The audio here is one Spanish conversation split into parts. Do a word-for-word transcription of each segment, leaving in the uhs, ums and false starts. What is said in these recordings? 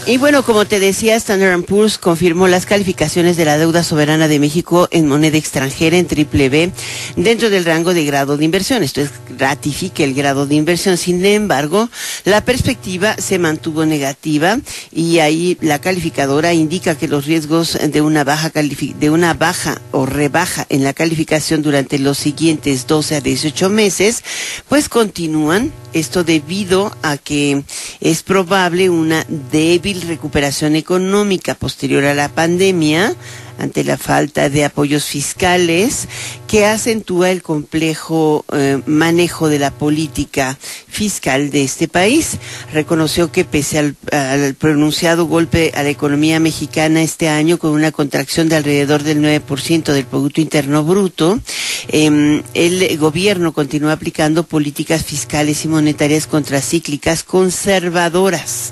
Y bueno, como te decía, Standard and Poor's confirmó las calificaciones de la deuda soberana de México en moneda extranjera en triple B dentro del rango de grado de inversión. Esto es, ratifica el grado de inversión. Sin embargo, la perspectiva se mantuvo negativa y ahí la calificadora indica que los riesgos de una baja califi- de una baja o rebaja en la calificación durante los siguientes doce a dieciocho meses, pues continúan. Esto debido a que es probable una débil recuperación económica posterior a la pandemia ante la falta de apoyos fiscales que acentúa el complejo eh, manejo de la política fiscal de este país. Reconoció que pese al, al pronunciado golpe a la economía mexicana este año con una contracción de alrededor del nueve por ciento del Producto Interno Bruto, eh, el gobierno continúa aplicando políticas fiscales y monetarias contracíclicas conservadoras.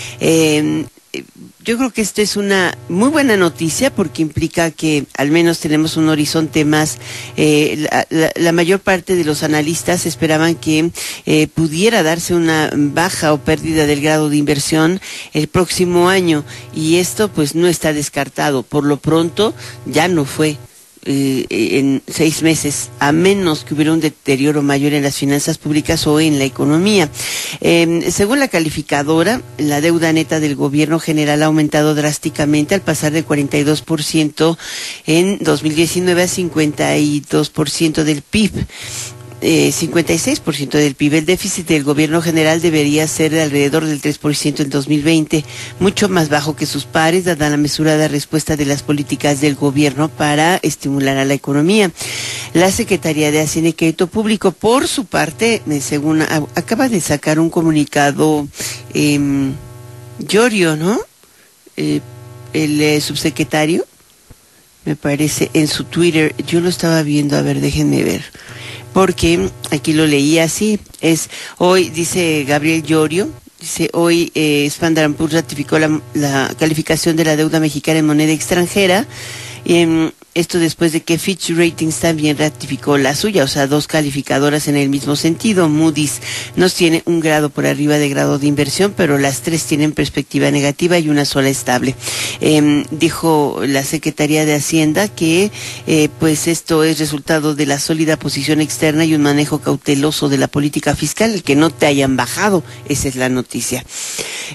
Eh, Yo creo que esto es una muy buena noticia porque implica que al menos tenemos un horizonte más. Eh, la, la, la mayor parte de los analistas esperaban que eh, pudiera darse una baja o pérdida del grado de inversión el próximo año y esto pues no está descartado. Por lo pronto ya no fue. Eh, en seis meses, a menos que hubiera un deterioro mayor en las finanzas públicas o en la economía. Eh, según la calificadora, la deuda neta del gobierno general ha aumentado drásticamente al pasar de cuarenta y dos por ciento en dos mil diecinueve a cincuenta y dos por ciento del P I B. Eh, cincuenta y seis por ciento del P I B. El déficit del gobierno general debería ser de alrededor del tres por ciento en dos mil veinte, mucho más bajo que sus pares, dada la mesurada respuesta de las políticas del gobierno para estimular a la economía. La Secretaría de Hacienda y Crédito Público, por su parte, según a, acaba de sacar un comunicado eh, Llorio, ¿no? Eh, el eh, subsecretario, me parece, en su Twitter, yo lo estaba viendo, a ver, déjenme ver. Porque aquí lo leí así, es hoy, dice Gabriel Llorio, dice hoy eh, Standard and Poor's ratificó la, la calificación de la deuda mexicana en moneda extranjera, eh, esto después de que Fitch Ratings también ratificó la suya, o sea, dos calificadoras en el mismo sentido. Moody's nos tiene un grado por arriba de grado de inversión, pero las tres tienen perspectiva negativa y una sola estable. Eh, dijo la Secretaría de Hacienda que eh, pues esto es resultado de la sólida posición externa y un manejo cauteloso de la política fiscal, el que no te hayan bajado, esa es la noticia.